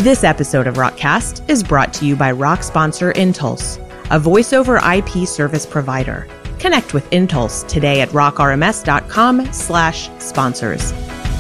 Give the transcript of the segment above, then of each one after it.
This episode of Rockcast is brought to you by Rock sponsor Intulse, a voice-over IP service provider. Connect with Intulse today at rockrms.com/sponsors.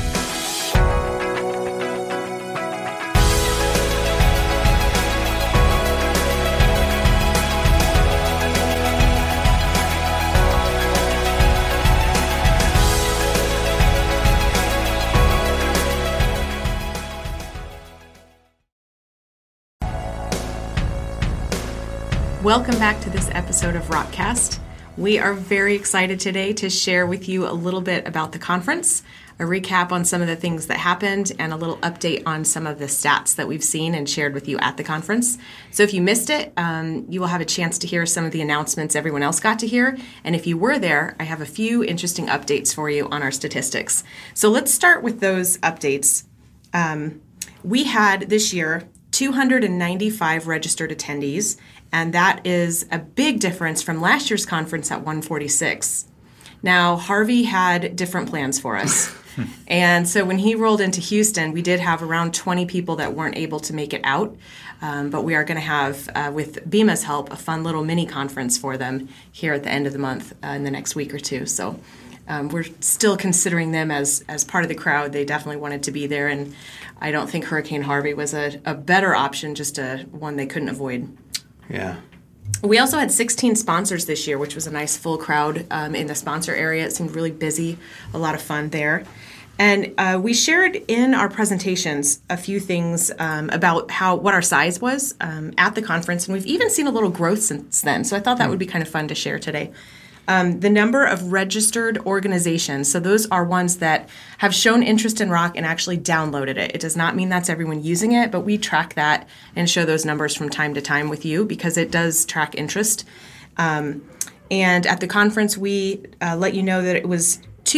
Welcome back to this episode of Rockcast. We are very excited today to share with you a little bit about the conference, a recap on some of the things that happened, and a little update on some of the stats that we've seen and shared with you at the conference. So if you missed it, you will have a chance to hear some of the announcements everyone else got to hear. And if you were there, I have a few interesting updates for you on our statistics. So let's start with those updates. We had this year 295 registered attendees, and that is a big difference from last year's conference at 146. Now, Harvey had different plans for us. And so when he rolled into Houston, we did have around 20 people that weren't able to make it out. But we are going to have, with BIMA's help, a fun little mini conference for them here at the end of the month in the next week or two. So we're still considering them as part of the crowd. They definitely wanted to be there. And I don't think Hurricane Harvey was a better option, just one they couldn't avoid. Yeah. We also had 16 sponsors this year, which was a nice full crowd in the sponsor area. It seemed really busy, a lot of fun there. And we shared in our presentations a few things about what our size was at the conference, and we've even seen a little growth since then. So I thought that would be kind of fun to share today. The number of registered organizations, so those are ones that have shown interest in Rock and actually downloaded it. It does not mean that's everyone using it, but we track that and show those numbers from time to time with you because it does track interest. And at the conference, we let you know that it was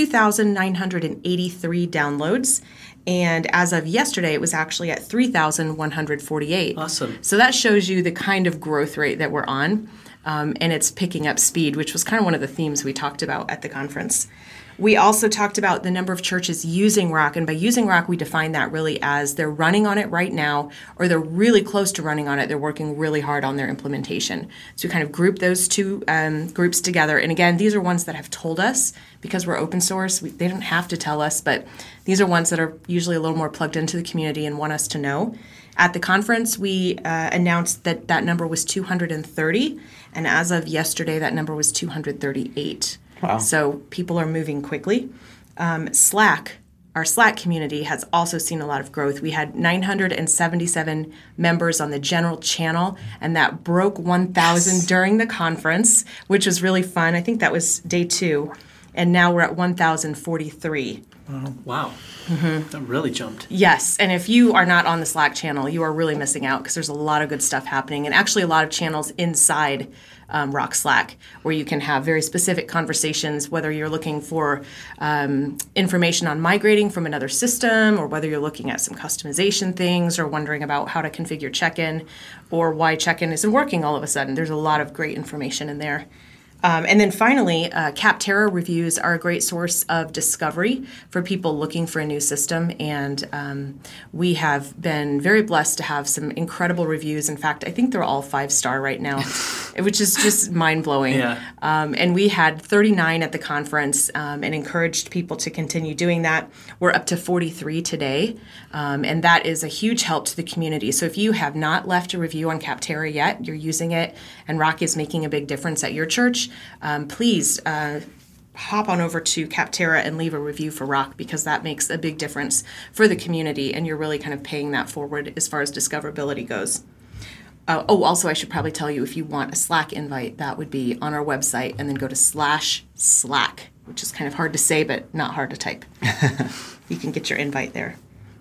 2,983 downloads. And as of yesterday, it was actually at 3,148. Awesome. So that shows you the kind of growth rate that we're on. And it's picking up speed, which was kind of one of the themes we talked about at the conference. We also talked about the number of churches using Rock, and by using Rock, we define that really as they're running on it right now, or they're really close to running on it. They're working really hard on their implementation. So we kind of group those two groups together. And again, these are ones that have told us, because we're open source, they don't have to tell us, but these are ones that are usually a little more plugged into the community and want us to know. At the conference, we announced that number was 230, and as of yesterday, that number was 238. Wow. So people are moving quickly. Slack, our Slack community, has also seen a lot of growth. We had 977 members on the general channel, and that broke 1,000 during the conference, which was really fun. I think that was day 2, and now we're at 1,043. Wow. Mm-hmm. That really jumped. Yes, and if you are not on the Slack channel, you are really missing out because there's a lot of good stuff happening, and actually a lot of channels inside Rock Slack where you can have very specific conversations, whether you're looking for information on migrating from another system, or whether you're looking at some customization things, or wondering about how to configure check-in, or why check-in isn't working all of a sudden. There's a lot of great information in there. And then finally, Capterra reviews are a great source of discovery for people looking for a new system. And we have been very blessed to have some incredible reviews. In fact, I think they're all 5-star right now, which is just mind-blowing. Yeah. And we had 39 at the conference and encouraged people to continue doing that. We're up to 43 today. And that is a huge help to the community. So if you have not left a review on Capterra yet, you're using it, and Rock is making a big difference at your church, please hop on over to Capterra and leave a review for Rock, because that makes a big difference for the community, and you're really kind of paying that forward as far as discoverability goes. Also, I should probably tell you, if you want a Slack invite, that would be on our website, and then go to /Slack, which is kind of hard to say, but not hard to type. You can get your invite there.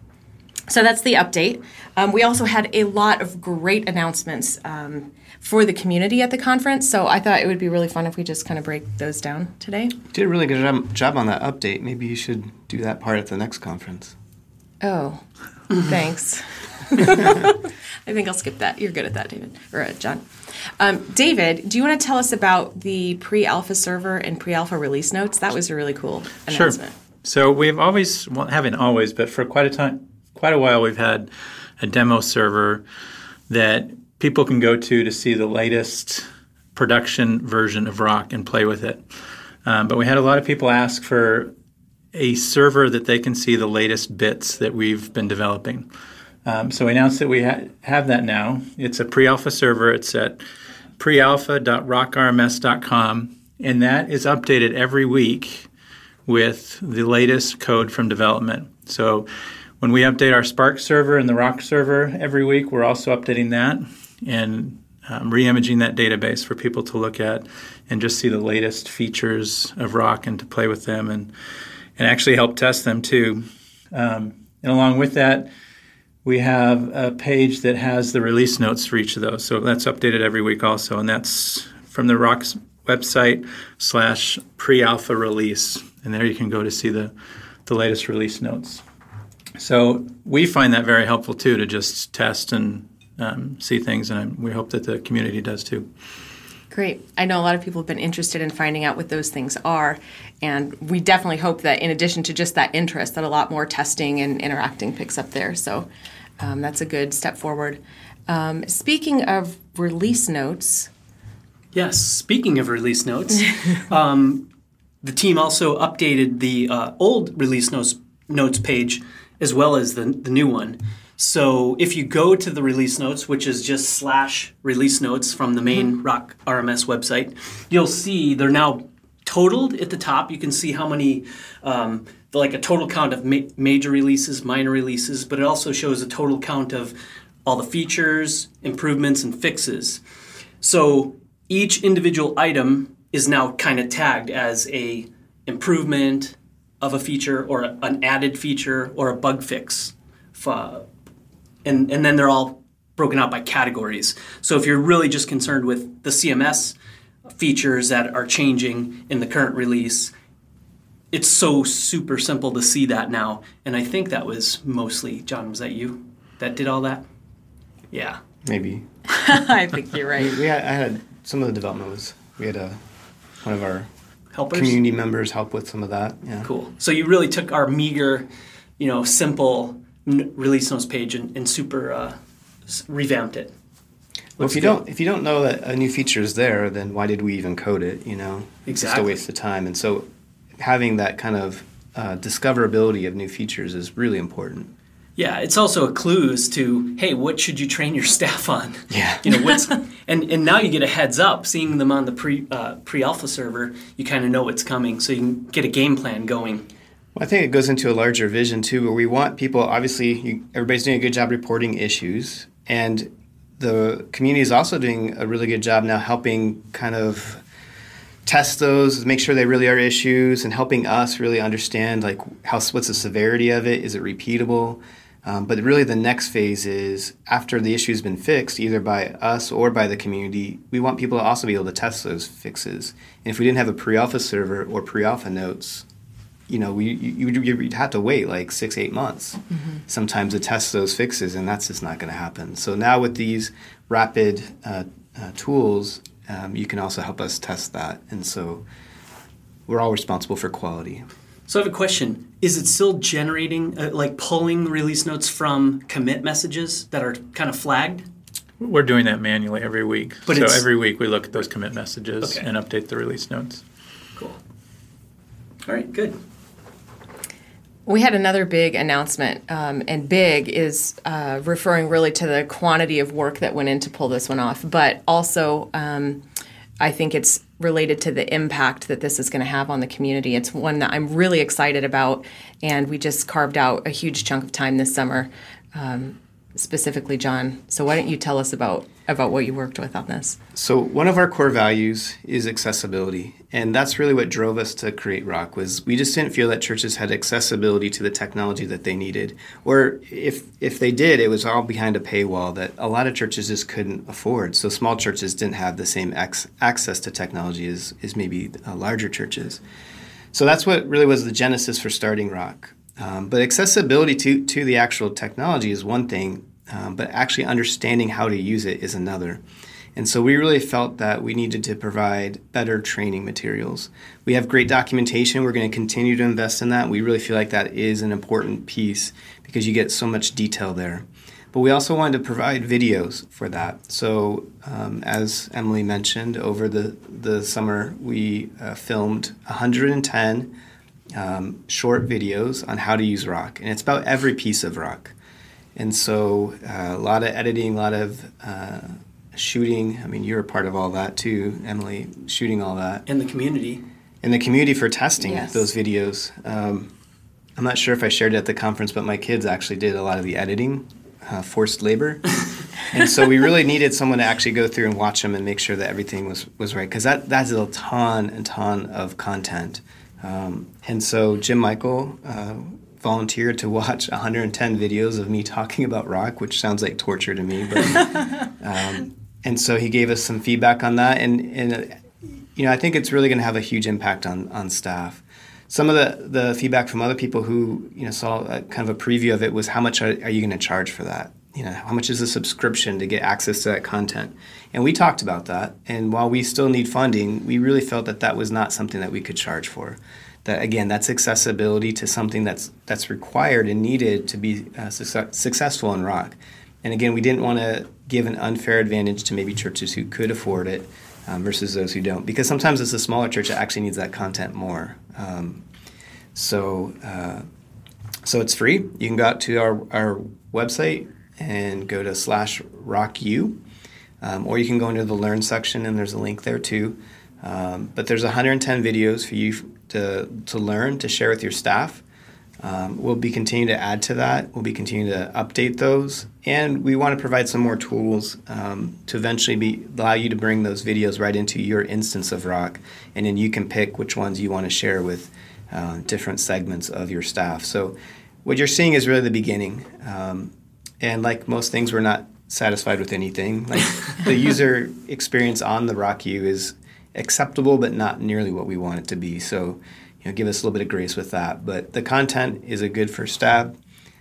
So that's the update. We also had a lot of great announcements for the community at the conference, so I thought it would be really fun if we just kind of break those down today. You did a really good job on that update. Maybe you should do that part at the next conference. Oh, thanks. I think I'll skip that. You're good at that, David, or John. David, do you want to tell us about the pre-alpha server and pre-alpha release notes? That was a really cool announcement. Sure. So we've always, well, haven't always, but for quite a while, we've had a demo server that people can go to see the latest production version of Rock and play with it. But we had a lot of people ask for a server that they can see the latest bits that we've been developing. So we announced that we have that now. It's a pre-alpha server. It's at prealpha.rockrms.com, and that is updated every week with the latest code from development. So when we update our Spark server and the Rock server every week, we're also updating that and re-imaging that database for people to look at and just see the latest features of Rock and to play with them and actually help test them too. And along with that, we have a page that has the release notes for each of those. So that's updated every week also, and that's from the Rock's website /pre-alpha release. And there you can go to see the latest release notes. So we find that very helpful too, to just test and see things, and we hope that the community does too. Great. I know a lot of people have been interested in finding out what those things are, and we definitely hope that in addition to just that interest, that a lot more testing and interacting picks up there. So that's a good step forward. Speaking of release notes. Yes, speaking of release notes, the team also updated the old release notes page as well as the new one. So if you go to the release notes, which is just /release notes from the main Rock RMS website, you'll see they're now totaled at the top. You can see how many, like a total count of major releases, minor releases, but it also shows a total count of all the features, improvements, and fixes. So each individual item is now kind of tagged as a improvement of a feature or an added feature or a bug fix. And then they're all broken out by categories. So if you're really just concerned with the CMS features that are changing in the current release, it's so super simple to see that now. And I think that was mostly, John, was that you that did all that? Yeah. Maybe. I think you're right. I had some of the development we had one of our helpers, community members help with some of that. Yeah. Cool. So you really took our meager, simple release notes page and super revamped it. Well, if you don't know that a new feature is there, then why did we even code it? Exactly. It's just a waste of time. And so having that kind of discoverability of new features is really important. Yeah, it's also a clue as to, hey, what should you train your staff on? Yeah. And now you get a heads up, seeing them on the pre-alpha server, you kind of know what's coming, so you can get a game plan going. Well, I think it goes into a larger vision too, where we want people, obviously, everybody's doing a good job reporting issues, and the community is also doing a really good job now helping kind of test those, make sure they really are issues, and helping us really understand what's the severity of it, is it repeatable? But really the next phase is after the issue's been fixed, either by us or by the community, we want people to also be able to test those fixes. And if we didn't have a pre-alpha server or pre-alpha notes, you'd have to wait 6-8 months sometimes to test those fixes, and that's just not going to happen. So now with these rapid tools, you can also help us test that. And so we're all responsible for quality. So I have a question. Is it still generating, pulling release notes from commit messages that are kind of flagged? We're doing that manually every week. So every week we look at those commit messages and update the release notes. Cool. All right, good. We had another big announcement, and big is referring really to the quantity of work that went in to pull this one off, but also I think it's related to the impact that this is going to have on the community. It's one that I'm really excited about, and we just carved out a huge chunk of time this summer, specifically John. So why don't you tell us about what you worked with on this? So one of our core values is accessibility, and that's really what drove us to create Rock. Was we just didn't feel that churches had accessibility to the technology that they needed, or if they did, it was all behind a paywall that a lot of churches just couldn't afford. So small churches didn't have the same access to technology as maybe larger churches. So that's what really was the genesis for starting Rock. But accessibility to the actual technology is one thing, but actually understanding how to use it is another. And so we really felt that we needed to provide better training materials. We have great documentation. We're going to continue to invest in that. We really feel like that is an important piece because you get so much detail there. But we also wanted to provide videos for that. So as Emily mentioned, over the summer, we filmed 110 short videos on how to use Rock. And it's about every piece of Rock. And so a lot of editing, a lot of shooting. I mean, you're a part of all that too, Emily, shooting all that. In the community. In the community for testing Yes. those videos. I'm not sure if I shared it at the conference, but my kids actually did a lot of the editing, forced labor. And so we really needed someone to actually go through and watch them and make sure that everything was right, because that's a ton of content. And so Jim Michael volunteered to watch 110 videos of me talking about Rock, which sounds like torture to me. But and so he gave us some feedback on that, and I think it's really going to have a huge impact on staff. Some of the feedback from other people who saw kind of a preview of it was, how much are you going to charge for that? How much is a subscription to get access to that content? And we talked about that. And while we still need funding, we really felt that was not something that we could charge for. That, again, that's accessibility to something that's required and needed to be successful in Rock. And again, we didn't want to give an unfair advantage to maybe churches who could afford it versus those who don't. Because sometimes it's a smaller church that actually needs that content more. So it's free. You can go out to our website and go to /RockU, or you can go into the Learn section, and there's a link there too. But there's 110 videos for you to learn, to share with your staff. We'll be continuing to add to that. We'll be continuing to update those. And we want to provide some more tools to eventually allow you to bring those videos right into your instance of Rock. And then you can pick which ones you want to share with different segments of your staff. So what you're seeing is really the beginning. And like most things, we're not satisfied with anything. Like the user experience on the RockU is acceptable, but not nearly what we want it to be. So give us a little bit of grace with that. But the content is a good first stab.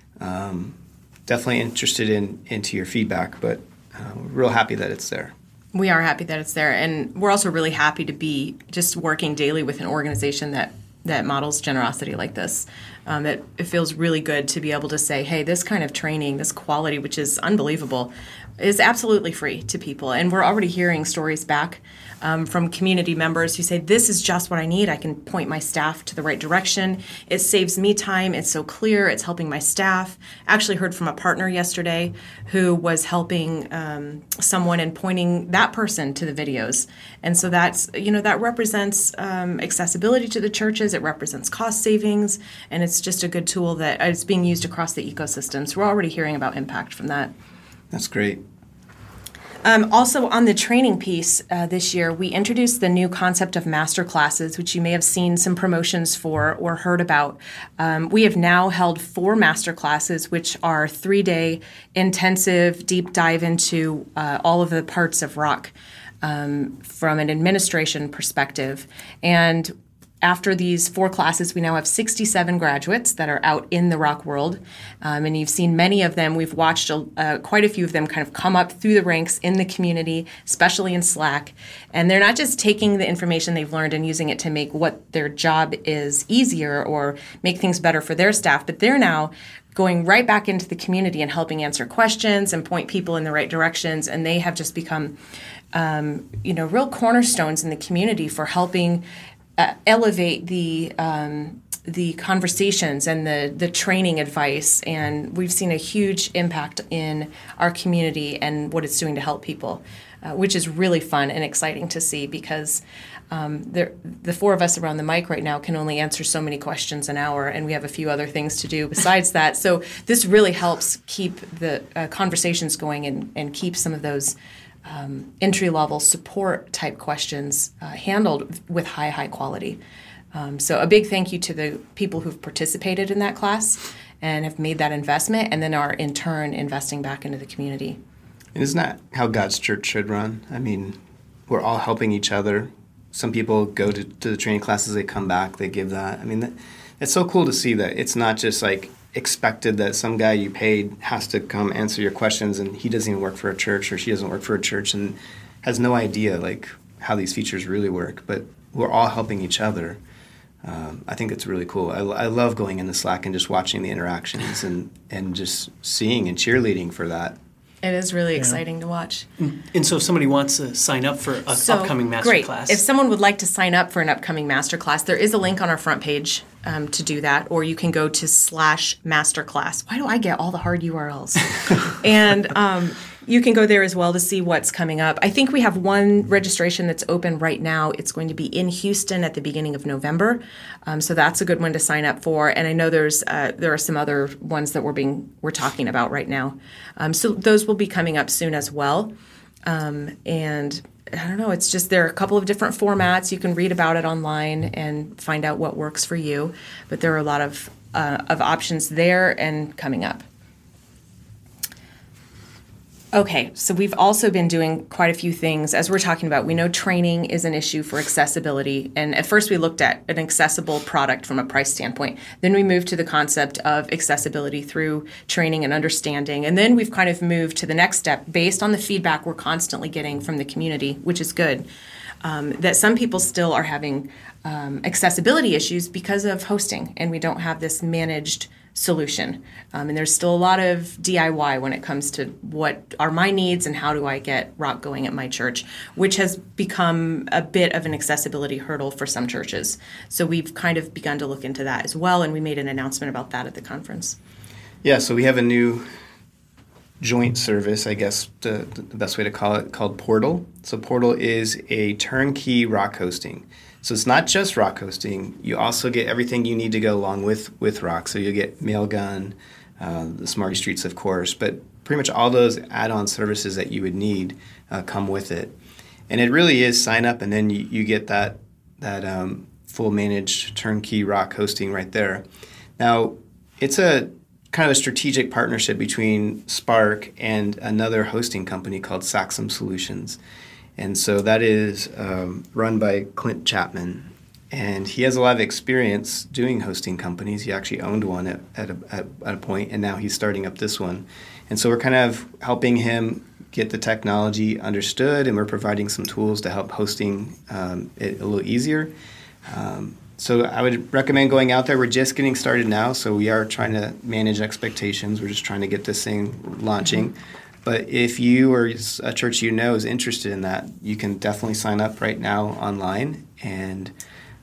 Definitely interested into your feedback, but we're real happy that it's there. We are happy that it's there. And we're also really happy to be just working daily with an organization that models generosity like this. That it feels really good to be able to say, hey, this kind of training, this quality, which is unbelievable, is absolutely free to people. And we're already hearing stories back from community members who say, this is just what I need. I can point my staff to the right direction. It saves me time. It's so clear. It's helping my staff. Actually heard from a partner yesterday who was helping someone and pointing that person to the videos. And so that's, that represents accessibility to the churches. It represents cost savings. And it's just a good tool that is being used across the ecosystem. So we're already hearing about impact from that. That's great. Also on the training piece this year, we introduced the new concept of master classes, which you may have seen some promotions for or heard about. We have now held 4 master classes, which are 3-day intensive deep dive into all of the parts of Rock from an administration perspective. And after these 4 classes, we now have 67 graduates that are out in the Rock world. And you've seen many of them. We've watched quite a few of them kind of come up through the ranks in the community, especially in Slack. And they're not just taking the information they've learned and using it to make what their job is easier or make things better for their staff, but they're now going right back into the community and helping answer questions and point people in the right directions. And they have just become, real cornerstones in the community for helping elevate the conversations and the training advice, and we've seen a huge impact in our community and what it's doing to help people, which is really fun and exciting to see, because the 4 of us around the mic right now can only answer so many questions an hour, and we have a few other things to do besides that. So this really helps keep the conversations going and keep some of those entry-level support type questions handled with high quality. So a big thank you to the people who've participated in that class and have made that investment, and then are in turn investing back into the community. And isn't that how God's church should run? I mean, we're all helping each other. Some people go to the training classes, they come back, they give that. I mean, it's so cool to see that it's not just like expected that some guy you paid has to come answer your questions, and he doesn't even work for a church, or she doesn't work for a church and has no idea like how these features really work. But we're all helping each other. I think it's really cool. I love going into Slack and just watching the interactions and just seeing and cheerleading for that. It is really exciting to watch. And so if somebody wants to sign up for an upcoming great. masterclass. If someone would like to sign up for an upcoming masterclass, there is a link on our front page to do that, or you can go to /masterclass. Why do I get all the hard URLs? And you can go there as well to see what's coming up. I think we have one registration that's open right now. It's going to be in Houston at the beginning of November. So that's a good one to sign up for. And I know there are some other ones that we're talking about right now. So those will be coming up soon as well. And I don't know, it's just there are a couple of different formats. You can read about it online and find out what works for you. But there are a lot of options there and coming up. Okay, so we've also been doing quite a few things. As we're talking about, we know training is an issue for accessibility. And at first we looked at an accessible product from a price standpoint. Then we moved to the concept of accessibility through training and understanding. And then we've kind of moved to the next step based on the feedback we're constantly getting from the community, which is good, that some people still are having accessibility issues because of hosting, and we don't have this managed solution. And there's still a lot of DIY when it comes to what are my needs and how do I get Rock going at my church, which has become a bit of an accessibility hurdle for some churches. So we've kind of begun to look into that as well, and we made an announcement about that at the conference. Yeah, so we have a new joint service, I guess the best way to call it, called Portal. So Portal is a turnkey Rock hosting. So it's not just Rock hosting. You also get everything you need to go along with Rock. So you get Mailgun, the Smarty Streets, of course, but pretty much all those add-on services that you would need come with it. And it really is sign up, and then you get that full managed turnkey Rock hosting right there. Now, it's a kind of a strategic partnership between Spark and another hosting company called Saxum Solutions. And so that is run by Clint Chapman. And he has a lot of experience doing hosting companies. He actually owned one at a point, and now he's starting up this one. And so we're kind of helping him get the technology understood, and we're providing some tools to help hosting it a little easier. So I would recommend going out there. We're just getting started now, so we are trying to manage expectations. We're just trying to get this thing launching. But if you or a church you know is interested in that, you can definitely sign up right now online. And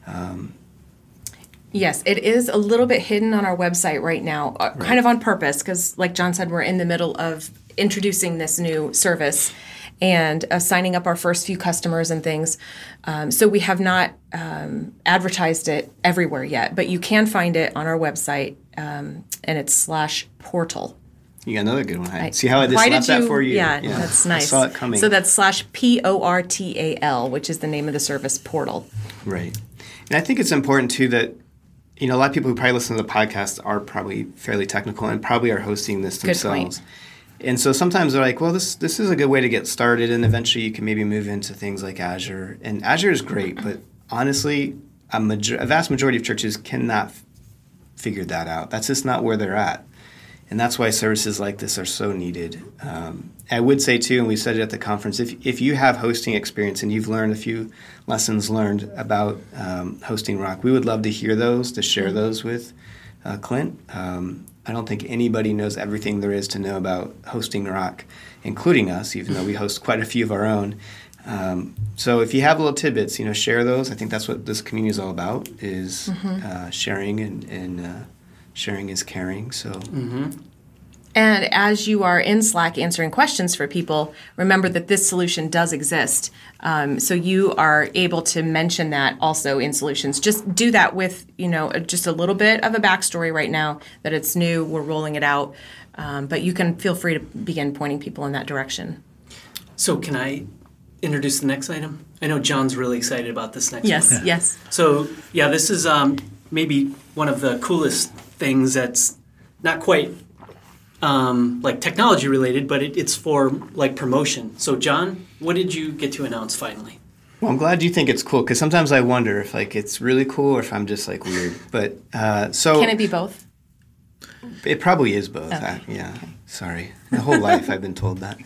yes, it is a little bit hidden on our website right now, kind of on purpose, because like John said, we're in the middle of introducing this new service and signing up our first few customers and things. So we have not advertised it everywhere yet, but you can find it on our website, and it's /portal. You got another good one. See how I just left that for you? Yeah, that's nice. I saw it coming. So that's /PORTAL, which is the name of the service, Portal. Right. And I think it's important, too, that a lot of people who probably listen to the podcast are probably fairly technical and probably are hosting this themselves. Good point. And so sometimes they're like, well, this is a good way to get started, and eventually you can maybe move into things like Azure. And Azure is great, but honestly, a vast majority of churches cannot figure that out. That's just not where they're at. And that's why services like this are so needed. I would say, too, and we said it at the conference, if you have hosting experience and you've learned a few lessons learned about hosting Rock, we would love to hear those, to share those with Clint. I don't think anybody knows everything there is to know about hosting Rock, including us, even though we host quite a few of our own. So if you have little tidbits, share those. I think that's what this community is all about, is sharing and sharing is caring. So. Mm-hmm. And as you are in Slack answering questions for people, remember that this solution does exist. So you are able to mention that also in solutions. Just do that with, just a little bit of a backstory right now that it's new, we're rolling it out. But you can feel free to begin pointing people in that direction. So can I introduce the next item? I know John's really excited about this next one. Yes. So, this is maybe one of the coolest things that's not quite like technology related, but it's for like promotion. So John, what did you get to announce finally? Well, I'm glad you think it's cool, because sometimes I wonder if it's really cool or if I'm just weird. But so can it be both? It probably is both. Okay. Sorry. My whole life I've been told that.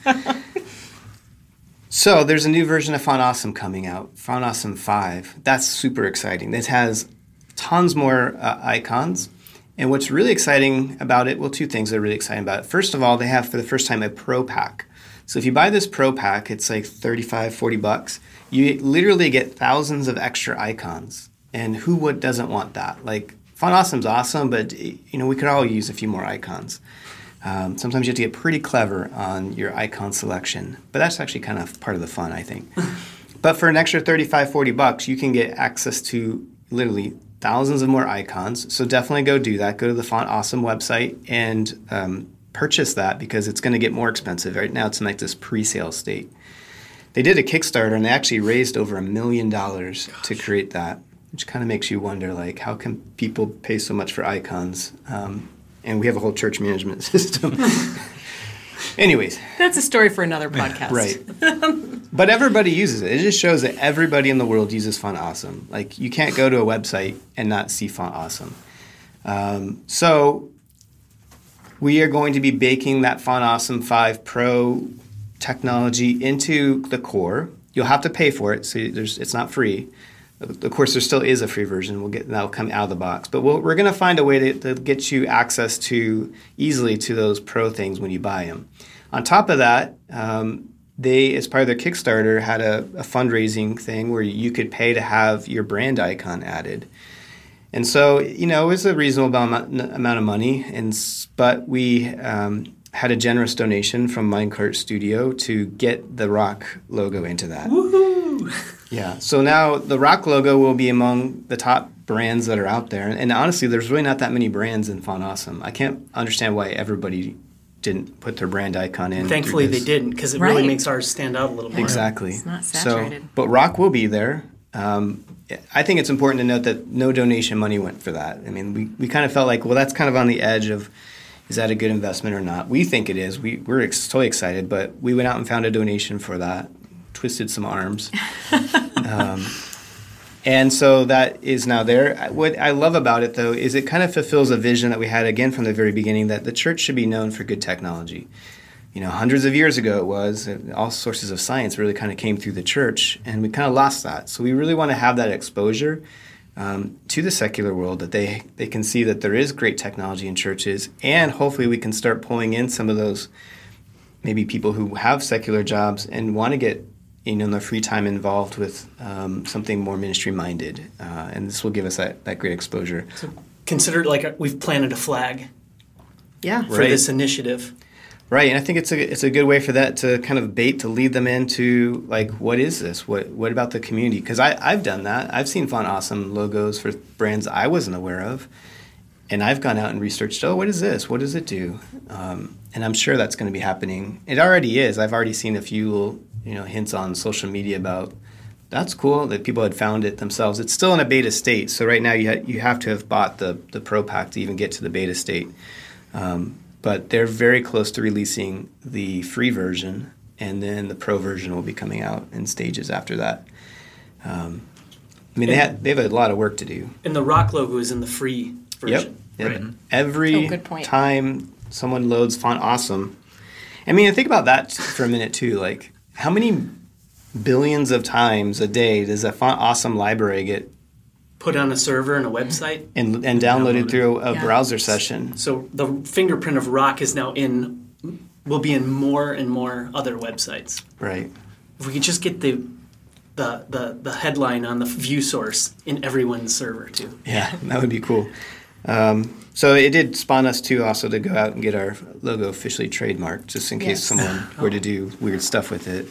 So there's a new version of Font Awesome coming out, Font Awesome 5. That's super exciting. It has tons more icons. And what's really exciting about it, well, two things that are really exciting about it. First of all, they have for the first time a Pro Pack. So if you buy this Pro Pack, it's like $35-$40. You literally get thousands of extra icons. And who doesn't want that? Like, Font Awesome's awesome, but we could all use a few more icons. Sometimes you have to get pretty clever on your icon selection, but that's actually kind of part of the fun, I think. But for an extra $35-$40, you can get access to literally thousands of more icons. So definitely go do that. Go to the Font Awesome website and purchase that, because it's going to get more expensive. Right now it's in like this pre-sale state. They did a Kickstarter and they actually raised over $1 million to create that, which kind of makes you wonder, like, how can people pay so much for icons? And we have a whole church management system. Anyways. That's a story for another podcast. Right. But everybody uses it. It just shows that everybody in the world uses Font Awesome. Like, you can't go to a website and not see Font Awesome. So we are going to be baking that Font Awesome 5 Pro technology into the core. You'll have to pay for it, so it's not free. Of course, there still is a free version. That'll come out of the box. But we're going to find a way to get you access easily to those Pro things when you buy them. On top of that, they, as part of their Kickstarter, had a fundraising thing where you could pay to have your brand icon added. And so, it was a reasonable amount of money. But we had a generous donation from Minecart Studio to get the Rock logo into that. Woohoo! Yeah, so now the Rock logo will be among the top brands that are out there. And honestly, there's really not that many brands in Font Awesome. I can't understand why everybody didn't put their brand icon in. Thankfully they didn't, because it really makes ours stand out a little more. Exactly. It's not saturated. But Rock will be there. I think it's important to note that no donation money went for that. I mean, we kind of felt like, well, that's kind of on the edge of, is that a good investment or not? We think it is. We're totally excited, but we went out and found a donation for that. Twisted some arms. And so that is now there. What I love about it, though, is it kind of fulfills a vision that we had, again, from the very beginning, that the church should be known for good technology. Hundreds of years ago it was, all sources of science really kind of came through the church, and we kind of lost that. So we really want to have that exposure to the secular world, that they can see that there is great technology in churches, and hopefully we can start pulling in some of those maybe people who have secular jobs and want to get in their free time involved with something more ministry-minded. And this will give us that great exposure. So consider it like we've planted a flag for this initiative. Right, and I think it's a good way for that to kind of to lead them into, like, what is this? What about the community? Because I've done that. I've seen Font Awesome logos for brands I wasn't aware of. And I've gone out and researched, what is this? What does it do? And I'm sure that's going to be happening. It already is. I've already seen a few little hints on social media about, that's cool, that people had found it themselves. It's still in a beta state. So right now you have to have bought the Pro Pack to even get to the beta state. But they're very close to releasing the free version, and then the Pro version will be coming out in stages after that. They have a lot of work to do. And the Rock logo is in the free version. Yep. Right. Every time someone loads Font Awesome, think about that for a minute too. Like, how many billions of times a day does a Font Awesome library get put on a server and a website and downloaded through a browser session? So the fingerprint of Rock is now will be in more and more other websites. Right. If we could just get the headline on the view source in everyone's server too. Yeah, that would be cool. So it did spawn us too also to go out and get our logo officially trademarked, just in case someone were to do weird stuff with it.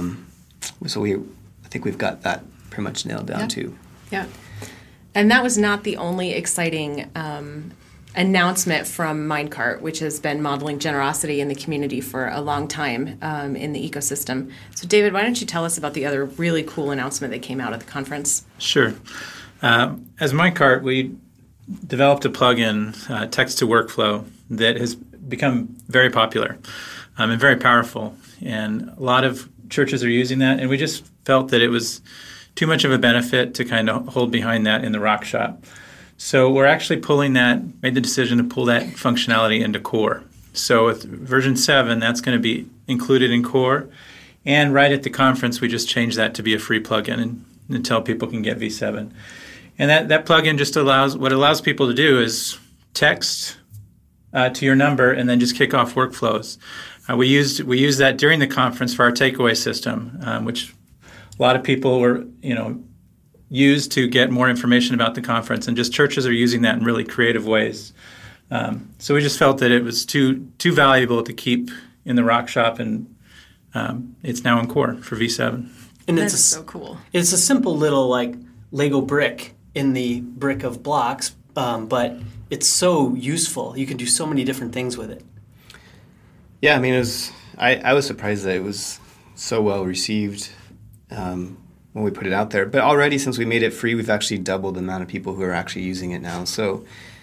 So I think we've got that pretty much nailed down too. Yeah. And that was not the only exciting announcement from Minecart, which has been modeling generosity in the community for a long time in the ecosystem. So David, why don't you tell us about the other really cool announcement that came out at the conference? Sure. As Minecart, we developed a plugin, Text to Workflow, that has become very popular and very powerful. And a lot of churches are using that, and we just felt that it was too much of a benefit to kind of hold behind that in the Rock Shop. So we're actually made the decision to pull that functionality into Core. So with version 7, that's going to be included in Core. And right at the conference, we just changed that to be a free plugin until people can get V7. And that plugin just allows people to do is text to your number and then just kick off workflows. We used that during the conference for our takeaway system, which a lot of people were used to get more information about the conference, and just churches are using that in really creative ways. So we just felt that it was too valuable to keep in the Rock Shop, and it's now in core for V7. And That's so cool. It's a simple little Lego brick in the brick of blocks, but it's so useful. You can do so many different things with it. Yeah, I mean, I was surprised that it was so well received when we put it out there. But already, since we made it free, we've actually doubled the amount of people who are actually using it now. So,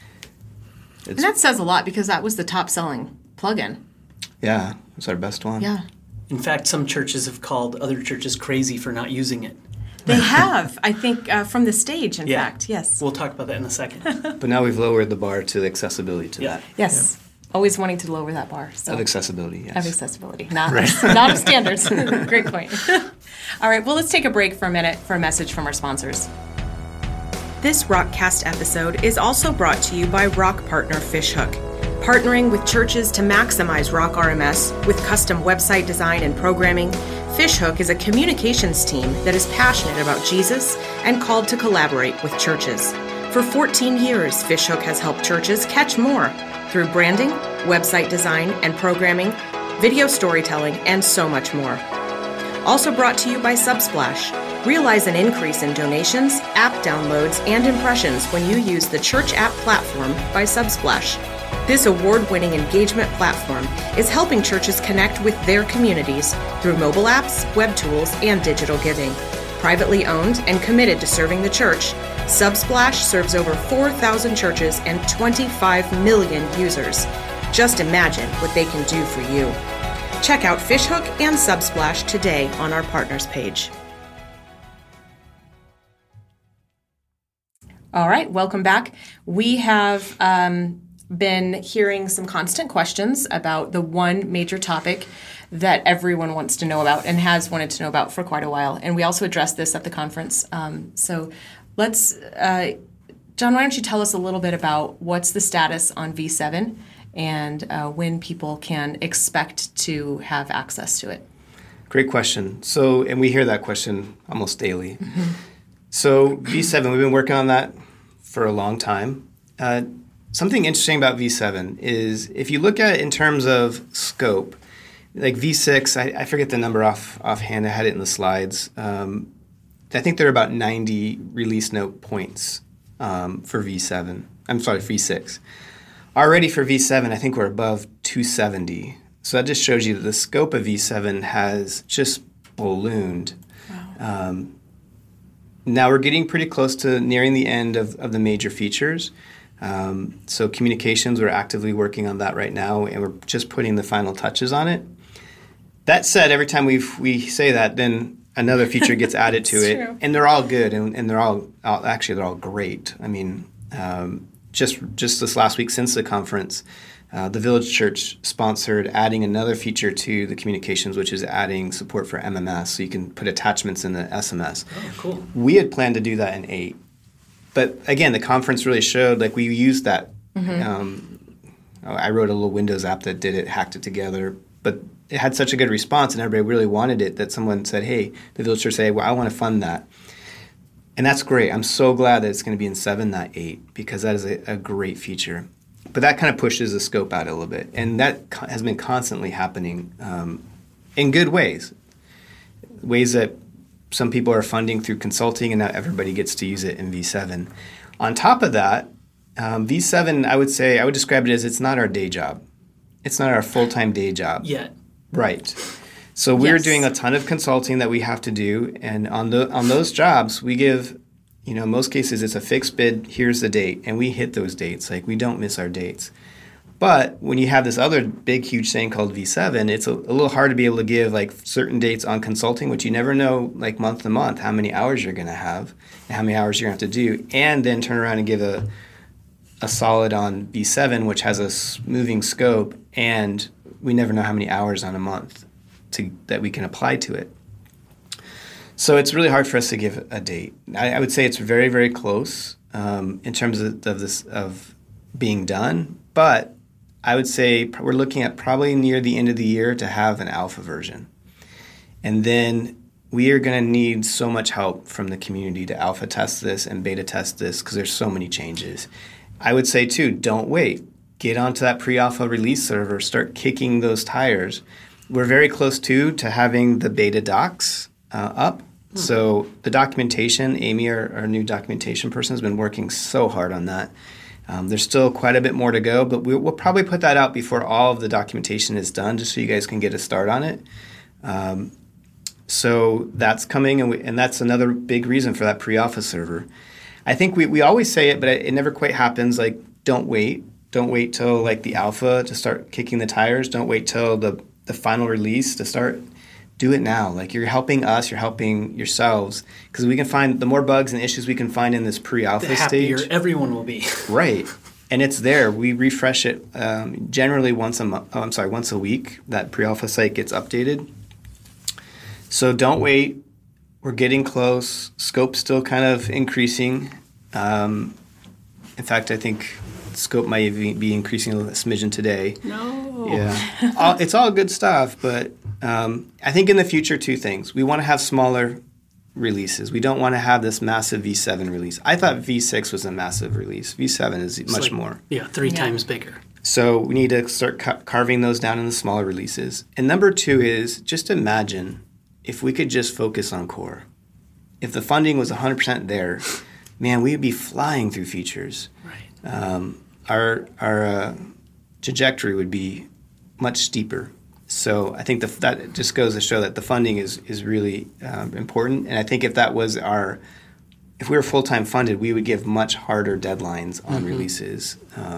and that says a lot because that was the top-selling plugin. Yeah, it's our best one. Yeah. In fact, some churches have called other churches crazy for not using it. They have, I think, from the stage, in fact, yes. We'll talk about that in a second. But now we've lowered the bar to accessibility to that. Yes. Yeah. Always wanting to lower that bar. So. Of accessibility, yes. Of accessibility, not of standards. Great point. All right, well, let's take a break for a minute for a message from our sponsors. This Rockcast episode is also brought to you by Rock partner Fishhook, partnering with churches to maximize Rock RMS with custom website design and programming. Fishhook is a communications team that is passionate about Jesus and called to collaborate with churches. For 14 years, Fishhook has helped churches catch more through branding, website design and programming, video storytelling, and so much more. Also brought to you by Subsplash. Realize an increase in donations, app downloads, and impressions when you use the Church App Platform by Subsplash. This award-winning engagement platform is helping churches connect with their communities through mobile apps, web tools, and digital giving. Privately owned and committed to serving the church, Subsplash serves over 4,000 churches and 25 million users. Just imagine what they can do for you. Check out Fishhook and Subsplash today on our partners page. All right, welcome back. We have been hearing some constant questions about the one major topic that everyone wants to know about and has wanted to know about for quite a while. And we also addressed this at the conference. So let's, John, why don't you tell us a little bit about what's the status on V7 and when people can expect to have access to it? Great question. So, and we hear that question almost daily. So V7, we've been working on that for a long time. Something interesting about V7 is if you look at it in terms of scope, like V6, I forget the number offhand. I had it in the slides. I think there are about 90 release note points for V7. I'm sorry, V6. Already for V7, I think we're above 270. So that just shows you that the scope of V7 has just ballooned. Wow. Now we're getting pretty close to nearing the end of the major features. So communications, we're actively working on that right now, and we're just putting the final touches on it. That said, every time we say that, then another feature gets added to it, true. And they're all good, and they're all great. I mean, just this last week since the conference, the Village Church sponsored adding another feature to the communications, which is adding support for MMS, so you can put attachments in the SMS. Oh, cool. We had planned to do that in 8. But again, the conference really showed, we used that. Mm-hmm. I wrote a little Windows app that did it, hacked it together, but it had such a good response and everybody really wanted it that someone said, hey, the Village Church said, well, I want to fund that. And that's great. I'm so glad that it's going to be in 7, not 8, because that is a great feature. But that kind of pushes the scope out a little bit. And that has been constantly happening in good ways that some people are funding through consulting, and not everybody gets to use it in V7. On top of that, V7, I would describe it as it's not our day job. It's not our full-time day job. Yet. Right. So we're doing a ton of consulting that we have to do, and on those jobs, we give, in most cases, it's a fixed bid, here's the date, and we hit those dates. We don't miss our dates. But when you have this other big, huge thing called V7, it's a little hard to be able to give certain dates on consulting, which you never know month to month how many hours you're going to have and how many hours you're going to have to do, and then turn around and give a solid on V7, which has a moving scope, and we never know how many hours on a month that we can apply to it. So it's really hard for us to give a date. I would say it's very, very close in terms of being done, but I would say we're looking at probably near the end of the year to have an alpha version. And then we are going to need so much help from the community to alpha test this and beta test this because there's so many changes. I would say, too, don't wait. Get onto that pre-alpha release server. Start kicking those tires. We're very close, too, to having the beta docs up. So the documentation, Amy, our new documentation person, has been working so hard on that. There's still quite a bit more to go, but we'll probably put that out before all of the documentation is done just so you guys can get a start on it. So that's coming, and that's another big reason for that pre-alpha server. I think we always say it, but it never quite happens. Like, don't wait. Don't wait till like the alpha to start kicking the tires. Don't wait till the final release to start. Do it now. Like, you're helping us, you're helping yourselves, because we can find the more bugs and issues we can find in this pre-alpha the happier stage. Everyone will be. Right. And it's there. We refresh it generally once a week. That pre-alpha site gets updated. So don't wait. We're getting close. Scope's still kind of increasing. In fact, I think scope might even be increasing a smidgen today. No. Yeah. It's all good stuff, but I think in the future, two things. We want to have smaller releases. We don't want to have this massive V7 release. I thought V6 was a massive release. V7 is much more. Yeah, three times bigger. So we need to start carving those down into smaller releases. And number two is just imagine if we could just focus on core. If the funding was 100% there, man, we'd be flying through features. Right. Our trajectory would be much steeper. So I think that just goes to show that the funding is really important. And I think if we were full-time funded, we would give much harder deadlines on releases.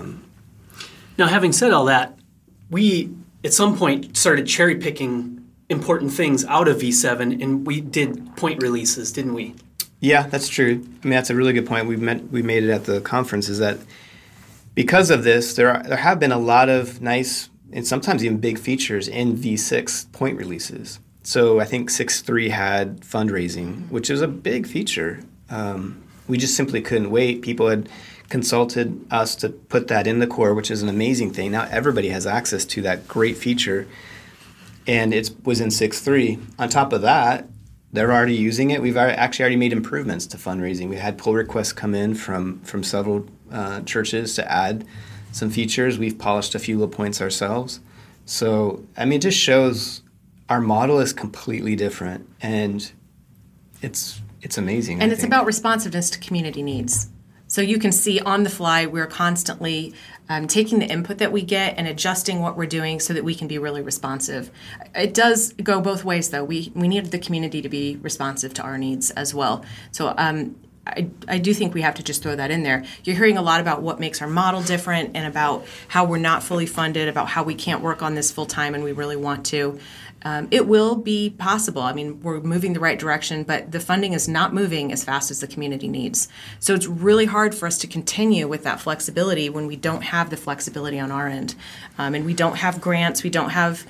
Now, having said all that, we at some point started cherry-picking important things out of V7, and we did point releases, didn't we? Yeah, that's true. I mean, that's a really good point. We made it at the conference, is that because of this, there have been a lot of nice and sometimes even big features in V6 point releases. So I think 6.3 had fundraising, which is a big feature. We just simply couldn't wait. People had consulted us to put that in the core, which is an amazing thing. Now everybody has access to that great feature, and it was in 6.3. On top of that, they're already using it. We've actually already made improvements to fundraising. We had pull requests come in from several churches to add some features. We've polished a few little points ourselves. So, I mean, it just shows our model is completely different, and it's amazing. And it's about responsiveness to community needs. So you can see on the fly, we're constantly taking the input that we get and adjusting what we're doing so that we can be really responsive. It does go both ways, though. We need the community to be responsive to our needs as well. So I do think we have to just throw that in there. You're hearing a lot about what makes our model different and about how we're not fully funded, about how we can't work on this full time and we really want to. It will be possible. I mean, we're moving the right direction, but the funding is not moving as fast as the community needs. So it's really hard for us to continue with that flexibility when we don't have the flexibility on our end. And we don't have grants, we don't have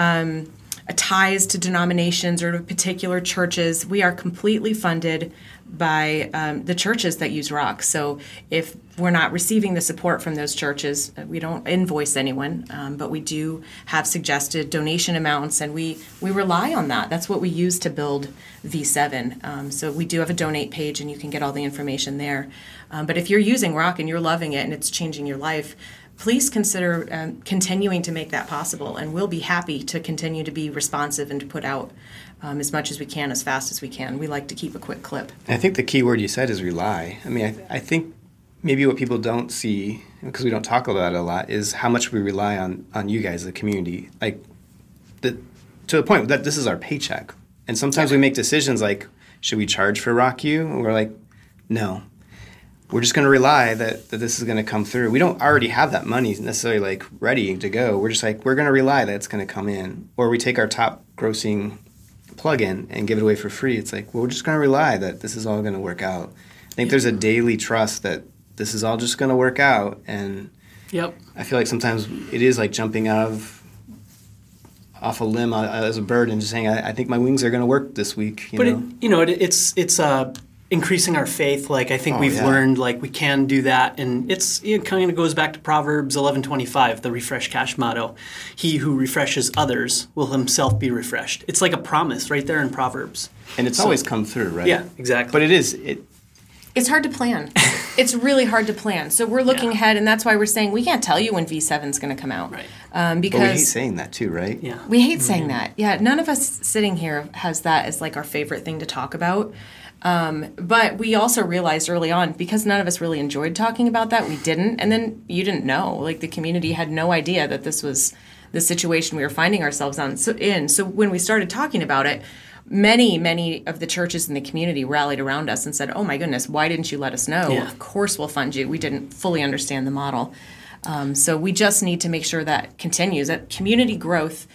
ties to denominations or to particular churches. We are completely funded by the churches that use Rock. So if we're not receiving the support from those churches, we don't invoice anyone, but we do have suggested donation amounts, and we rely on that. That's what we use to build V7. So we do have a donate page, and you can get all the information there. But if you're using Rock and you're loving it and it's changing your life, please consider continuing to make that possible, and we'll be happy to continue to be responsive and to put out as much as we can, as fast as we can. We like to keep a quick clip. I think the key word you said is rely. I mean, I think maybe what people don't see, because we don't talk about it a lot, is how much we rely on you guys, the community. Like, to the point that this is our paycheck. And sometimes we make decisions like, should we charge for Rock U? And we're like, no. We're just going to rely that this is going to come through. We don't already have that money necessarily like ready to go. We're just like, we're going to rely that it's going to come in. Or we take our top grossing plugin and give it away for free. It's like, well, we're just going to rely that this is all going to work out. I think there's a daily trust that this is all just going to work out. And I feel like sometimes it is like jumping out of off a limb as a bird and just saying, I think my wings are going to work this week. It's increasing our faith. Like I think we've learned like we can do that, and it kind of goes back to Proverbs 11:25, the refresh cash motto: "He who refreshes others will himself be refreshed." It's like a promise right there in Proverbs, and it's always come through, right? Yeah, exactly. But it's hard to plan. It's really hard to plan. So we're looking ahead, and that's why we're saying we can't tell you when V7 is going to come out. Right. Because but we hate saying that too, right? Yeah. We hate saying that. Yeah. None of us sitting here has that as like our favorite thing to talk about. But we also realized early on, because none of us really enjoyed talking about that, we didn't. And then you didn't know. Like the community had no idea that this was the situation we were finding ourselves in. So when we started talking about it, many of the churches in the community rallied around us and said, oh my goodness, why didn't you let us know? Yeah. Of course we'll fund you. We didn't fully understand the model. So we just need to make sure that continues. That community growth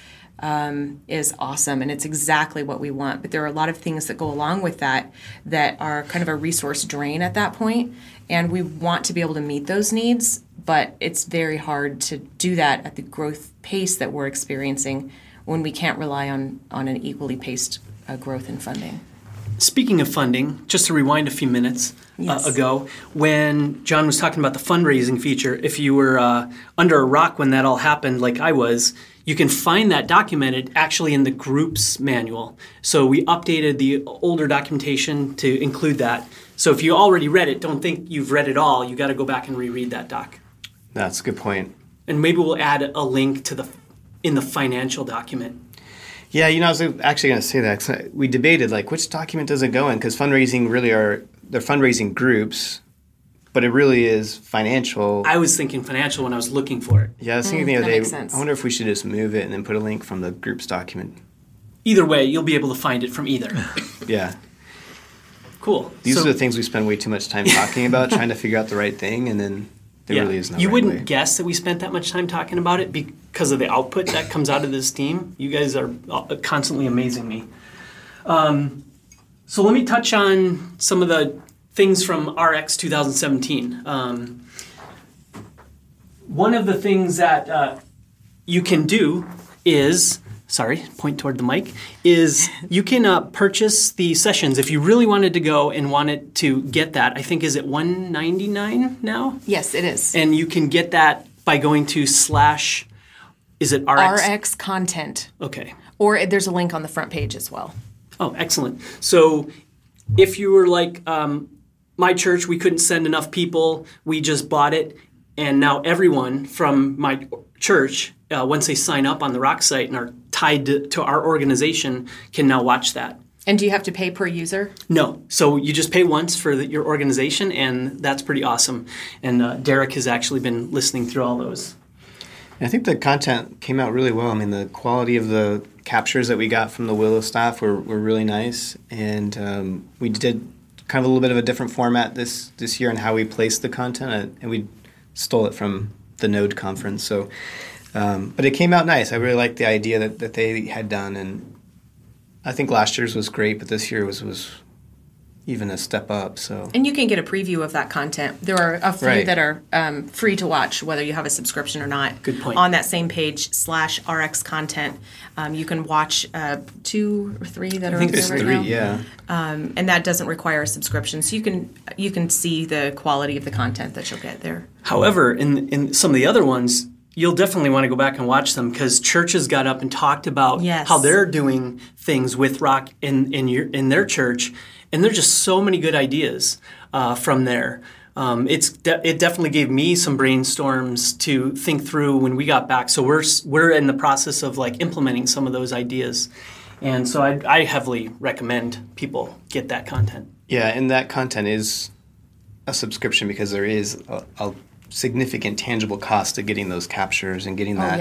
is awesome, and it's exactly what we want. But there are a lot of things that go along with that are kind of a resource drain at that point, and we want to be able to meet those needs, but it's very hard to do that at the growth pace that we're experiencing when we can't rely on an equally paced growth in funding. Speaking of funding, just to rewind a few minutes ago, when John was talking about the fundraising feature, if you were under a rock when that all happened, like I was, you can find that documented actually in the group's manual. So we updated the older documentation to include that. So if you already read it, don't think you've read it all. You got to go back and reread that doc. That's a good point. And maybe we'll add a link to in the financial document. Yeah, I was actually going to say that. 'Cause we debated, like, which document does it go in? Because fundraising they're fundraising groups, but it really is financial. I was thinking financial when I was looking for it. Yeah, I was thinking the other day, I wonder if we should just move it and then put a link from the group's document. Either way, you'll be able to find it from either. Yeah. Cool. These are the things we spend way too much time talking about, trying to figure out the right thing, and then there really is no You right wouldn't way. guess that we spent that much time talking about it because of the output that comes out of this team. You guys are constantly amazing me. So let me touch on some of the things from RX 2017. One of the things that you can do is, point toward the mic, is you can purchase the sessions. If you really wanted to go and wanted to get that, I think, is it $199 now? Yes, it is. And you can get that by going to / is it RX? RX content. Okay. Or there's a link on the front page as well. Oh, excellent. So if you were like my church, we couldn't send enough people, we just bought it, and now everyone from my church, once they sign up on the Rock site and are tied to our organization, can now watch that. And do you have to pay per user? No. So you just pay once for your organization, and that's pretty awesome. And Derek has actually been listening through all those. I think the content came out really well. I mean, the quality of the captures that we got from the Willow staff were really nice. And we did kind of a little bit of a different format this year in how we placed the content. And we stole it from the Node conference. So, but it came out nice. I really liked the idea that they had done. And I think last year's was great, but this year was even a step up. So, and you can get a preview of that content. There are a few that are free to watch, whether you have a subscription or not. Good point. On that same page /RX content, you can watch 2 or 3 that are I think there it's right 3, now. yeah. And that doesn't require a subscription, so you can see the quality of the content that you'll get there. However, in some of the other ones, you'll definitely want to go back and watch them because churches got up and talked about how they're doing things with Rock in their church, and there's just so many good ideas from there. It definitely gave me some brainstorms to think through when we got back. So we're in the process of like implementing some of those ideas, and so I heavily recommend people get that content. Yeah, and that content is a subscription because there is a significant tangible cost to getting those captures and getting that.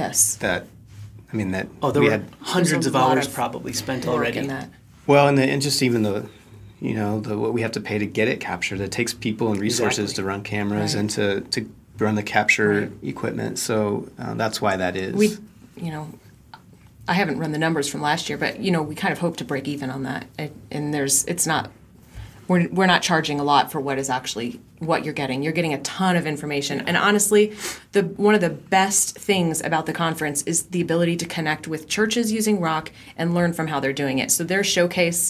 There were hundreds of hours probably spent already. In that. Well, and just even the what we have to pay to get it captured. It takes people and resources to run cameras and to run the capture equipment. So that's why that is. I haven't run the numbers from last year, but we kind of hope to break even on that. And it's not we're not charging a lot for what is actually what you're getting. You're getting a ton of information. And honestly, one of the best things about the conference is the ability to connect with churches using Rock and learn from how they're doing it. So their showcase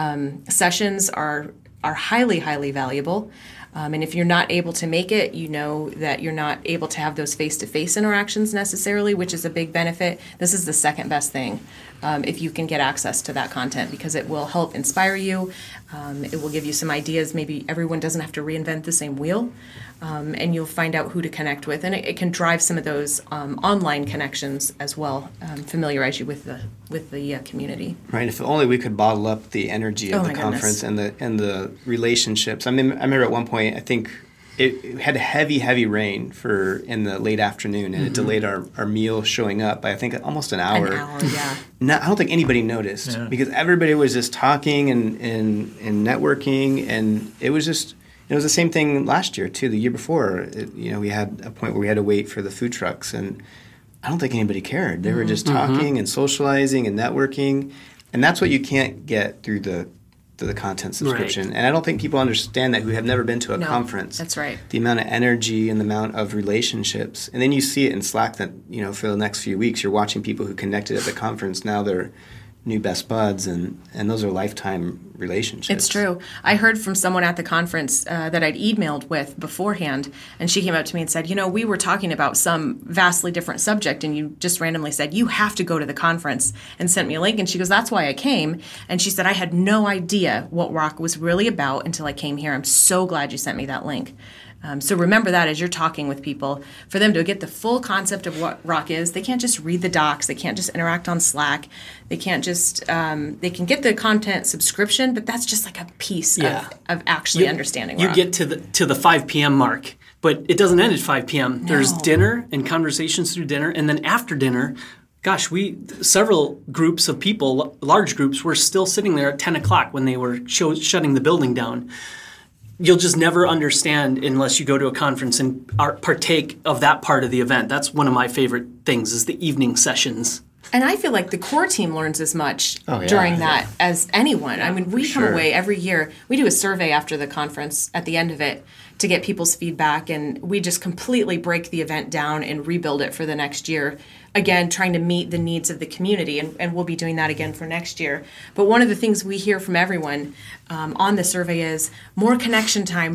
sessions are highly, highly valuable. And if you're not able to make it, you know that you're not able to have those face-to-face interactions necessarily, which is a big benefit. This is the second best thing if you can get access to that content, because it will help inspire you. It will give you some ideas. Maybe everyone doesn't have to reinvent the same wheel, and you'll find out who to connect with. And it can drive some of those online connections as well, familiarize you with the community. Right. If only we could bottle up the energy of the conference and the relationships. I mean, I remember at one point, I think it had heavy rain in the late afternoon, and it delayed our meal showing up by, I think, almost an hour. Yeah. I don't think anybody noticed because everybody was just talking and networking, and it was the same thing last year too. The year before, we had a point where we had to wait for the food trucks, and I don't think anybody cared. They were just talking and socializing and networking, and that's what you can't get through the content subscription. Right. And I don't think people understand that who have never been to a conference. That's right. The amount of energy and the amount of relationships. And then you see it in Slack that, for the next few weeks, you're watching people who connected at the conference. Now they're new best buds, and those are lifetime relationships. It's true. I heard from someone at the conference that I'd emailed with beforehand, and she came up to me and said, we were talking about some vastly different subject, and you just randomly said, you have to go to the conference, and sent me a link. And she goes, that's why I came. And she said, I had no idea what Rock was really about until I came here. I'm so glad you sent me that link. So remember that as you're talking with people, for them to get the full concept of what Rock is. They can't just read the docs. They can't just interact on Slack. They can't just, they can get the content subscription, but that's just like a piece of actually understanding Rock. You get to the 5 p.m. mark, but it doesn't end at 5 p.m. There's dinner and conversations through dinner, and then after dinner, several groups of people, large groups, were still sitting there at 10 o'clock when they were shutting the building down. You'll just never understand unless you go to a conference and partake of that part of the event. That's one of my favorite things, is the evening sessions. And I feel like the core team learns as much during that as anyone. I mean, we come away every year. We do a survey after the conference at the end of it to get people's feedback, and we just completely break the event down and rebuild it for the next year. Again, trying to meet the needs of the community, and we'll be doing that again for next year. But one of the things we hear from everyone on the survey is more connection time,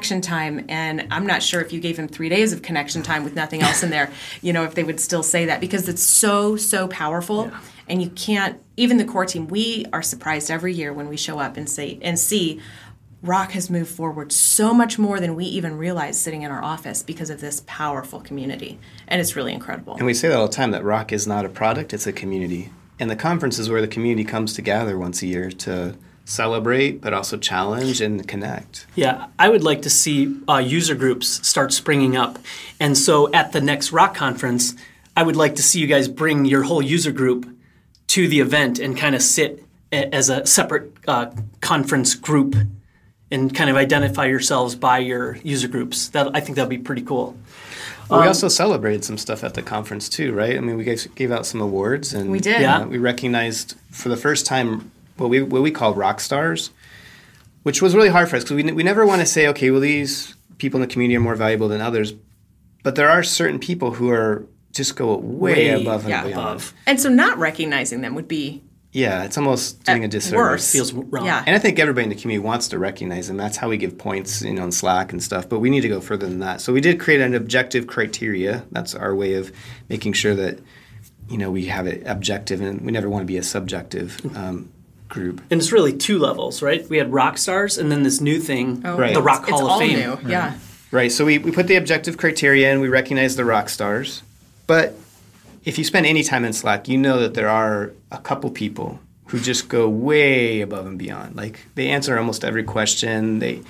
and I'm not sure if you gave them 3 days of connection time with nothing else in there, if they would still say that, because it's so powerful, and you can't, even the core team, we are surprised every year when we show up and see Rock has moved forward so much more than we even realize sitting in our office because of this powerful community. And it's really incredible. And we say that all the time, that Rock is not a product, it's a community. And the conference is where the community comes together once a year to celebrate, but also challenge and connect. Yeah, I would like to see user groups start springing up. And so at the next Rock conference, I would like to see you guys bring your whole user group to the event and kind of sit as a separate conference group and kind of identify yourselves by your user groups. I think that'd be pretty cool. We also celebrated some stuff at the conference too, right? I mean, we gave out some awards, and we did. We recognized for the first time what we call rock stars, which was really hard for us because we never want to say, okay, well, these people in the community are more valuable than others, but there are certain people who are just go way above and beyond. And so not recognizing them would be it's almost doing a disservice. Worse. Feels wrong. Yeah. And I think everybody in the community wants to recognize them. That's how we give points, on Slack and stuff. But we need to go further than that. So we did create an objective criteria. That's our way of making sure that, we have it objective, and we never want to be a subjective group. And it's really 2 levels, right? We had rock stars, and then this new thing, the Rock Hall of Fame. It's all new, yeah. Right. So we put the objective criteria, and we recognize the rock stars. But if you spend any time in Slack, you know that there are a couple people who just go way above and beyond. Like, they answer almost every question. They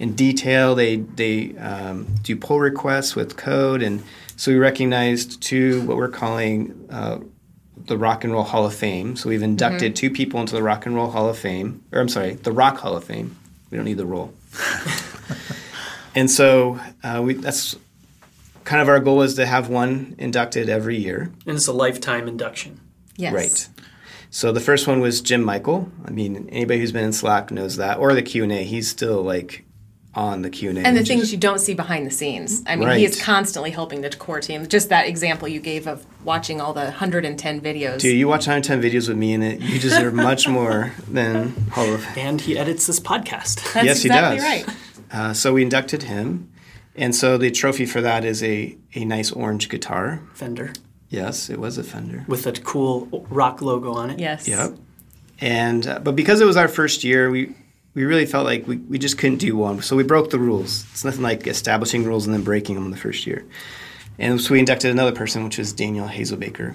do pull requests with code, and so we recognized 2 what we're calling the Rock and Roll Hall of Fame. So we've inducted 2 people into the Rock and Roll Hall of Fame, the Rock Hall of Fame. We don't need the roll. And so that's kind of our goal, is to have one inducted every year. And it's a lifetime induction. Yes. Right. So the first one was Jim Michael. I mean, anybody who's been in Slack knows that. Or the Q&A. He's still like on the Q&A. And the things you don't see behind the scenes. I mean, Right. he is constantly helping the core team. Just that example you gave of watching all the 110 videos. Dude, you watch 110 videos with me in it, you deserve much more than all of And he edits this podcast. That's Yes, he exactly does. right. So we inducted him. And so the trophy for that is a nice orange guitar. Fender Yes, it was a Fender. with a cool rock logo on it. Yes. Yep. And but because it was our first year, we really felt like we just couldn't do one. So we broke the rules. It's nothing like establishing rules and then breaking them in the first year. And so we inducted another person, which was Daniel Hazelbaker.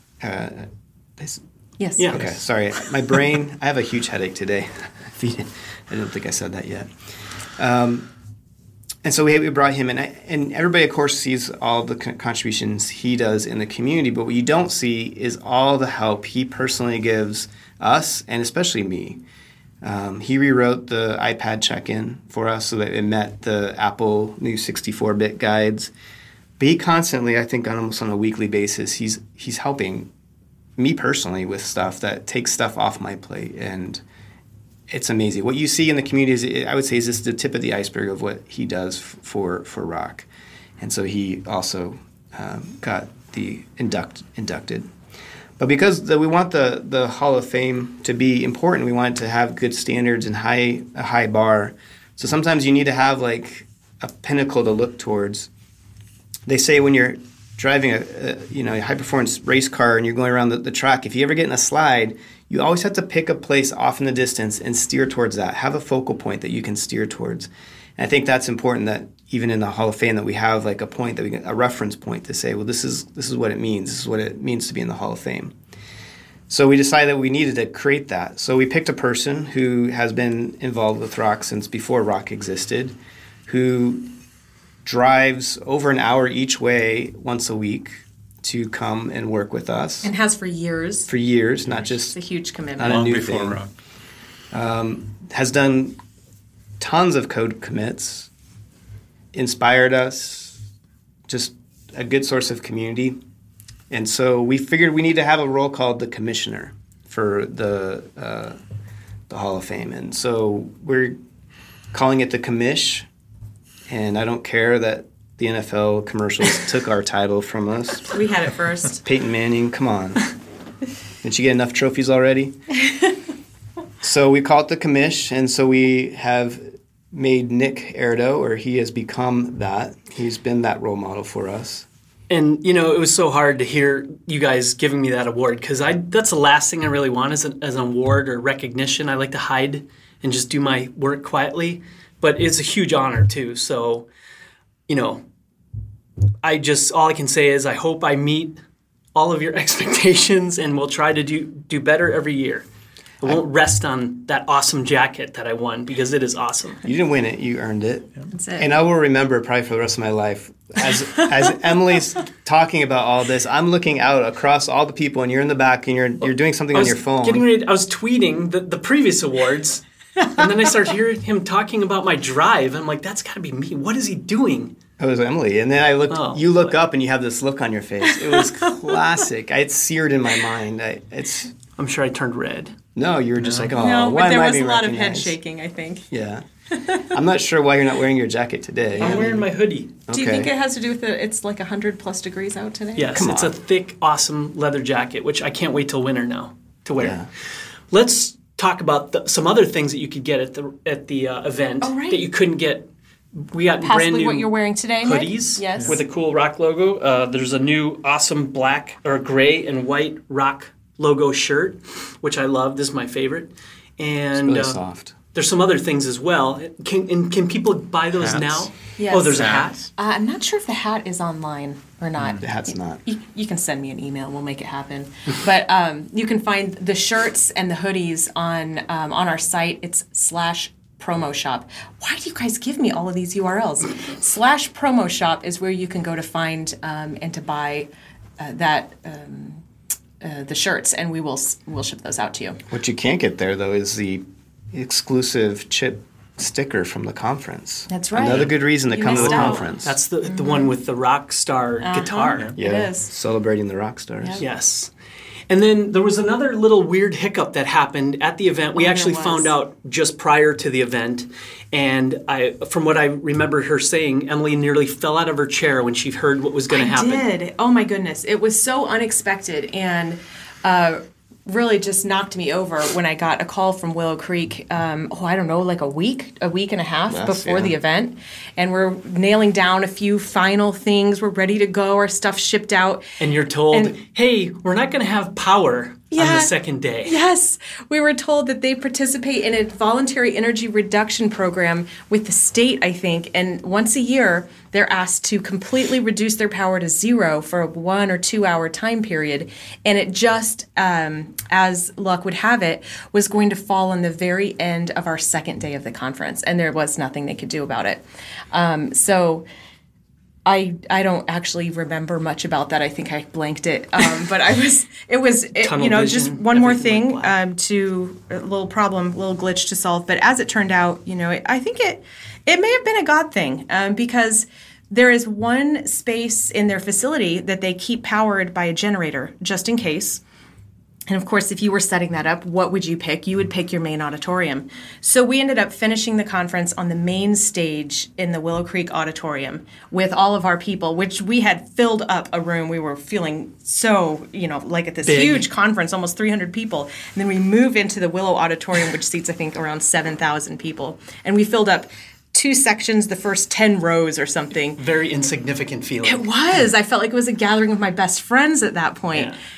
Yes. Yeah. Okay, sorry. My brain, I have a huge headache today. I don't think I said that yet. And so we brought him in. And everybody, of course, sees all the contributions he does in the community. But what you don't see is all the help he personally gives us, and especially me. He rewrote the iPad check-in for us so that it met the Apple new 64-bit guides. But he constantly, I think almost on a weekly basis, he's helping me personally with stuff that takes stuff off my plate. And it's amazing. What you see in the community is, I would say, is just the tip of the iceberg of what he does for Rock. And so he also got the inducted. But because we want the Hall of Fame to be important, we want it to have good standards and a high bar. So sometimes you need to have like a pinnacle to look towards. They say when you're driving a high performance race car and you're going around the track, if you ever get in a slide, you always have to pick a place off in the distance and steer towards that. Have a focal point that you can steer towards. And I think that's important, that even in the Hall of Fame that we have like a point, that a reference point to say, well, this is what it means. This is what it means to be in the Hall of Fame. So we decided that we needed to create that. So we picked a person who has been involved with Rock since before Rock existed, who drives over an hour each way once a week to come and work with us. And has for years. For years, not just It's a huge commitment. not a Long new before thing. Rock. Has done tons of code commits, inspired us, just a good source of community. And so we figured we need to have a role called the commissioner for the Hall of Fame. And so we're calling it the commish. And I don't care that the NFL commercials took our title from us. We had it first. Peyton Manning, come on. Didn't you get enough trophies already? So we call it the commish, and so we have made Nick Erdo, or he has become that. He's been that role model for us. And, it was so hard to hear you guys giving me that award, because that's the last thing I really want as an award or recognition. I like to hide and just do my work quietly. But it's a huge honor, too. So, all I can say is I hope I meet all of your expectations, and we'll try to do better every year. I won't rest on that awesome jacket that I won, because it is awesome. You didn't win it, you earned it. That's it. And I will remember probably for the rest of my life. As Emily's talking about all this, I'm looking out across all the people, and you're in the back, and you're doing something on your phone. I was tweeting the previous awards, and then I started hearing him talking about my drive. I'm like, that's got to be me. What is he doing? It was Emily. And then I looked. Oh, you look up, and you have this look on your face. It was classic. It's seared in my mind. I'm sure I turned red. No, you were just like, oh, No, why but there am I was a being lot of head recognized? shaking, I think. Yeah. I'm not sure why you're not wearing your jacket today. I'm wearing my hoodie. Do you think it has to do with it's like 100+ degrees out today? Yes, Come it's on. a thick, awesome leather jacket, which I can't wait till winter now to wear. Yeah. Let's talk about some other things that you could get at the event Oh, right. that you couldn't get. We got Possibly brand new what you're wearing today, Nick? hoodies Yes. with a cool Rock logo. There's a new awesome black or gray and white Rock logo shirt, which I love. This is my favorite. And Really soft. there's some other things as well. Can people buy those Hats. now? Yes. Oh, there's a hat. I'm not sure if the hat is online or not. The hat's not. You can send me an email. We'll make it happen. But you can find the shirts and the hoodies on our site. It's /promo shop. Why do you guys give me all of these URLs? /promo shop is where you can go to find and to buy the shirts, and we'll ship those out to you. What you can't get there, though, is the exclusive chip sticker from the conference. That's right. Another good reason to You come to the missed out. conference. That's the one with the rock star guitar. yeah, It is. celebrating the rock stars. Yep. Yes. And then there was another little weird hiccup that happened at the event. We actually found out just prior to the event. And from what I remember her saying, Emily nearly fell out of her chair when she heard what was going to happen. I did. Oh my goodness. It was so unexpected and really just knocked me over when I got a call from Willow Creek, I don't know, like a week and a half before the event. And we're nailing down a few final things. We're ready to go. Our stuff's shipped out. And you're told, hey, we're not going to have power on the second day. Yes. We were told that they participate in a voluntary energy reduction program with the state, I think. And once a year, they're asked to completely reduce their power to zero for a 1 or 2 hour time period. And it just, as luck would have it, was going to fall on the very end of our second day of the conference. And there was nothing they could do about it. So I don't actually remember much about that. I think I blanked it. But just one more thing to a little glitch to solve. But as it turned out, I think it may have been a God thing because there is one space in their facility that they keep powered by a generator just in case. And of course, if you were setting that up, what would you pick? You would pick your main auditorium. So we ended up finishing the conference on the main stage in the Willow Creek Auditorium with all of our people, which we had filled up a room. We were feeling so, like at this big, huge conference, almost 300 people. And then we move into the Willow Auditorium, which seats, I think, around 7,000 people. And we filled up 2 sections, the first 10 rows or something. Very insignificant feeling. It was. I felt like it was a gathering of my best friends at that point. Yeah.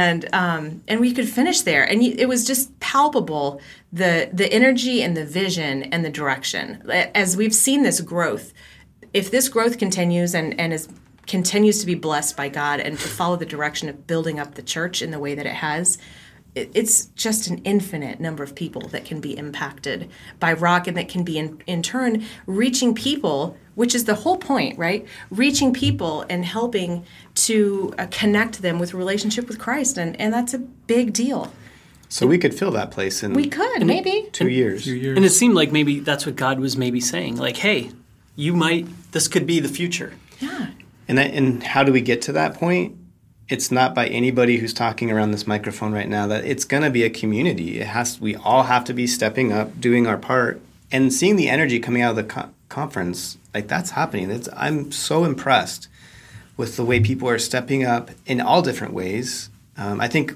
And we could finish there. And it was just palpable, the energy and the vision and the direction. As we've seen this growth, if this growth continues and continues to be blessed by God and to follow the direction of building up the church in the way that it has, it's just an infinite number of people that can be impacted by Rock and that can be in turn reaching people, which is the whole point, right? Reaching people and helping to connect them with relationship with Christ. And that's a big deal. So we could fill that place in maybe 2 years. And it seemed like maybe that's what God was maybe saying. Like, hey, this could be the future. Yeah. And how do we get to that point? It's not by anybody who's talking around this microphone right now. That it's going to be a community. We all have to be stepping up, doing our part, and seeing the energy coming out of the conference. Like that's happening. I'm so impressed with the way people are stepping up in all different ways. I think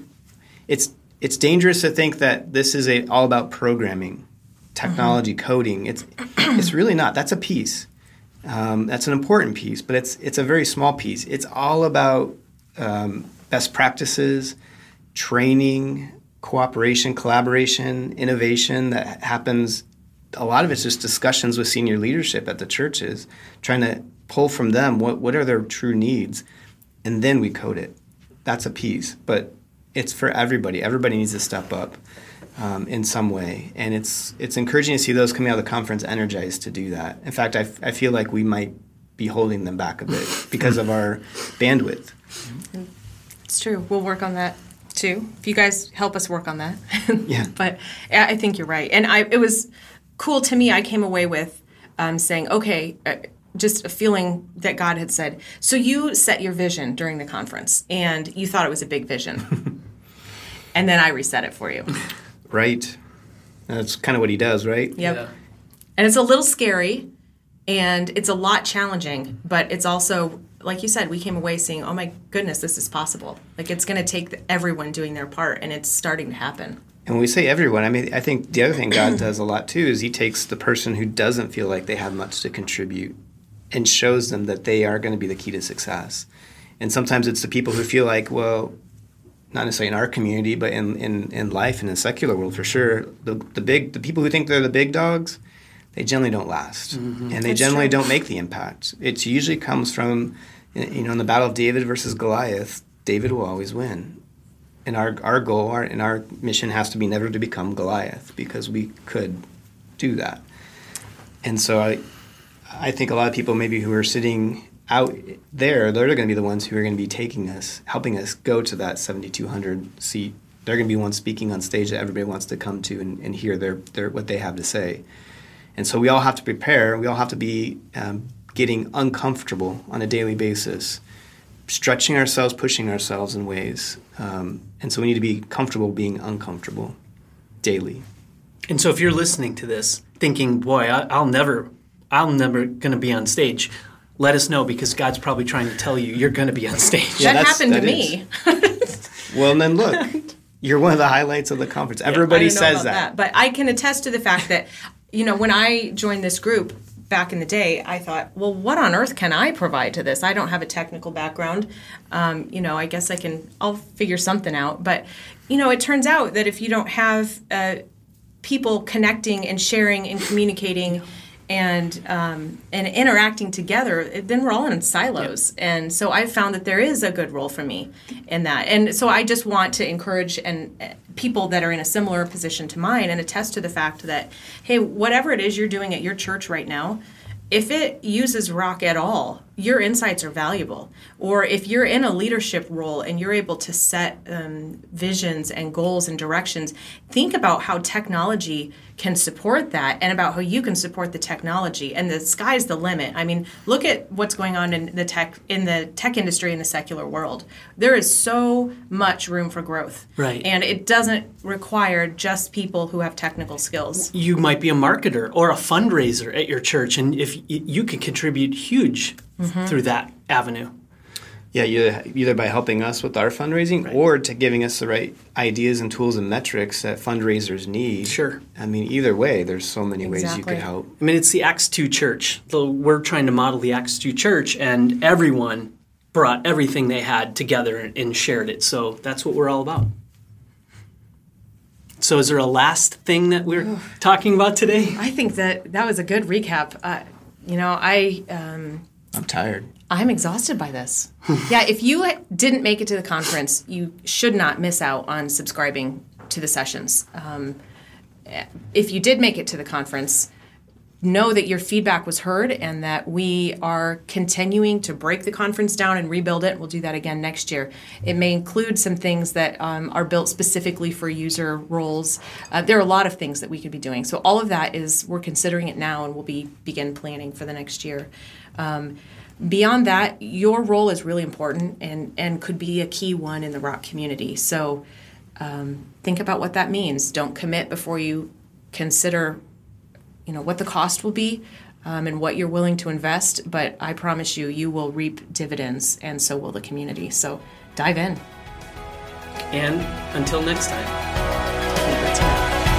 it's dangerous to think that this is all about programming, technology, coding. It's really not. That's a piece. That's an important piece, but it's a very small piece. It's all about best practices, training, cooperation, collaboration, innovation that happens. A lot of it's just discussions with senior leadership at the churches, trying to pull from them what are their true needs, and then we code it. That's a piece, but it's for everybody. Everybody needs to step up in some way, and it's encouraging to see those coming out of the conference energized to do that. In fact, I feel like we might be holding them back a bit because of our bandwidth. It's true. We'll work on that too. If you guys help us work on that. Yeah. But I think you're right. And it was cool to me. I came away with saying, okay, just a feeling that God had said, so you set your vision during the conference and you thought it was a big vision. And then I reset it for you. Right. That's kind of what he does, right? Yep. Yeah. And it's a little scary and it's a lot challenging, but it's also, like you said, we came away saying, oh my goodness, this is possible. Like it's going to take everyone doing their part, and it's starting to happen. And when we say everyone, I mean, I think the other thing God does a lot too is he takes the person who doesn't feel like they have much to contribute and shows them that they are going to be the key to success. And sometimes it's the people who feel like, well, not necessarily in our community, but in life and in the secular world for sure, the people who think they're the big dogs, they generally don't last. Mm-hmm. And they That's generally true. Don't make the impact. It usually comes from, in the battle of David versus Goliath, David will always win. And our goal and our mission has to be never to become Goliath, because we could do that. And so I think a lot of people maybe who are sitting out there, they're going to be the ones who are going to be helping us go to that 7,200 seat. They're going to be the ones speaking on stage that everybody wants to come to and hear their what they have to say. And so we all have to prepare. We all have to be getting uncomfortable on a daily basis stretching ourselves, pushing ourselves in ways. And so we need to be comfortable being uncomfortable daily. And so if you're listening to this thinking, boy, I'll never going to be on stage, let us know, because God's probably trying to tell you you're going to be on stage. That happened to me. Well, and then look, you're one of the highlights of the conference. Everybody says that. But I can attest to the fact that, when I joined this group back in the day, I thought, well, what on earth can I provide to this? I don't have a technical background. I guess I'll figure something out. But, it turns out that if you don't have people connecting and sharing and communicating and interacting together, then we're all in silos. Yep. And so I've found that there is a good role for me in that. And so I just want to encourage people that are in a similar position to mine and attest to the fact that, hey, whatever it is you're doing at your church right now, if it uses Rock at all, your insights are valuable. Or if you're in a leadership role and you're able to set visions and goals and directions, think about how technology can support that and about how you can support the technology. And the sky's the limit. I mean, look at what's going on in the tech industry in the secular world. There is so much room for growth. Right. And it doesn't require just people who have technical skills. You might be a marketer or a fundraiser at your church, and if you can contribute huge through that avenue. Yeah, either by helping us with our fundraising or to giving us the right ideas and tools and metrics that fundraisers need. Sure. I mean, either way, there's so many ways you could help. I mean, it's the Acts 2 church. We're trying to model the Acts 2 church, and everyone brought everything they had together and shared it. So that's what we're all about. So is there a last thing that we're talking about today? I think that was a good recap. I'm tired. I'm exhausted by this. Yeah, if you didn't make it to the conference, you should not miss out on subscribing to the sessions. If you did make it to the conference, know that your feedback was heard and that we are continuing to break the conference down and rebuild it. We'll do that again next year. It may include some things that are built specifically for user roles. There are a lot of things that we could be doing. So all of that we're considering it now, and we'll begin planning for the next year. Beyond that, your role is really important and could be a key one in the Rock community. So think about what that means. Don't commit before you consider what the cost will be and what you're willing to invest. But I promise you will reap dividends, and so will the community. So dive in. And until next time. That's right.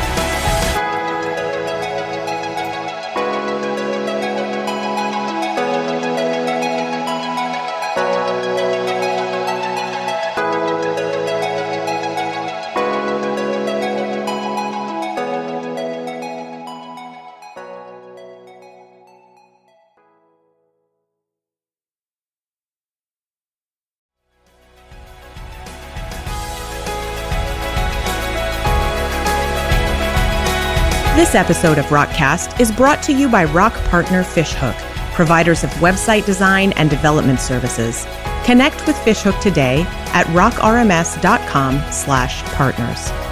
This episode of Rockcast is brought to you by Rock partner Fishhook, providers of website design and development services. Connect with Fishhook today at rockrms.com/partners.